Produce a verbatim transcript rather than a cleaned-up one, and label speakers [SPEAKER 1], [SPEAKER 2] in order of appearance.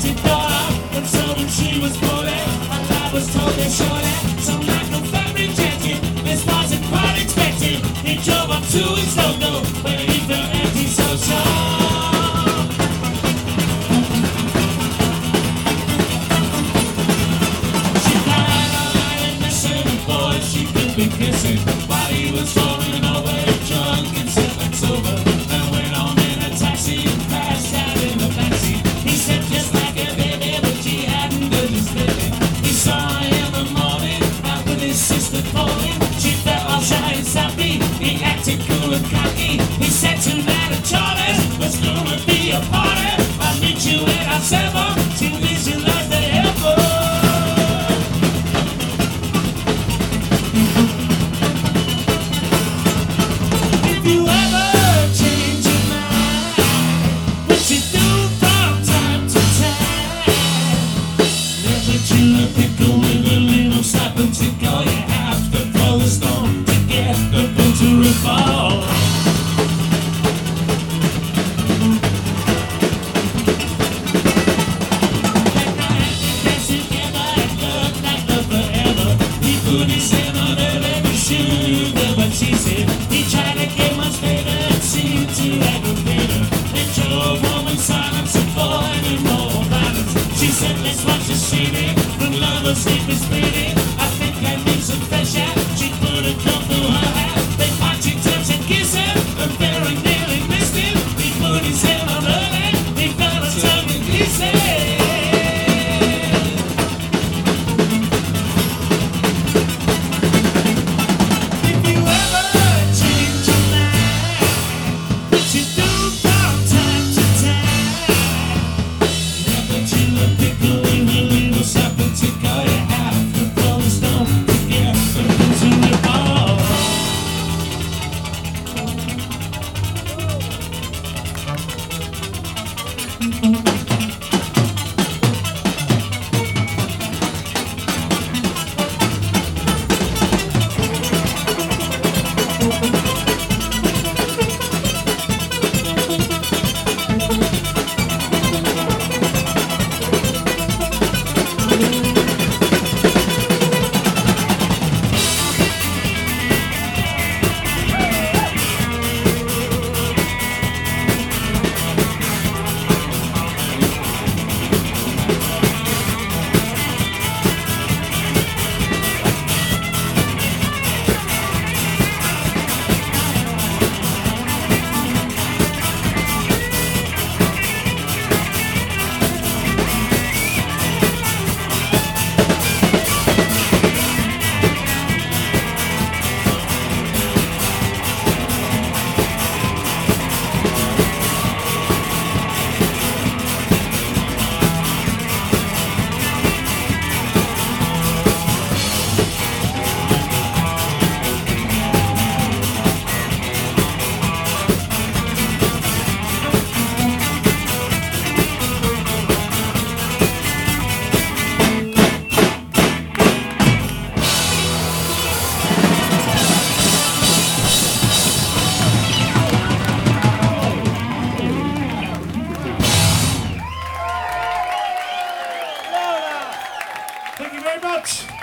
[SPEAKER 1] she thought of when someone she was bullied. Her life was totally shorted. Some like a family rejected. This wasn't quite expected. He drove up to his logo, where he felt antisocial. Be kissing while he was rolling over, drunk and sipping sober. And went on in a taxi and passed out in the backseat. He said just like a baby, but she hadn't done his living. He saw her in the morning out with his sister calling. She felt all shy and sappy. He acted cool and cocky. He said tonight at Charlie's was gonna be a party. I'll meet you at our seven. She visualized the airport. She said, let's watch the city. When lovers sleep is pretty. I think I need some fresh air. She put a comb through her hair. They watch him touch and kiss him. And very nearly missed him. He put his hand on her leg. He felt her tongue and he said, if you ever change your mind, what you do from time to time, never to a pickle in a little something to go. You have to throw the stone to get into the ball. Thank you very much.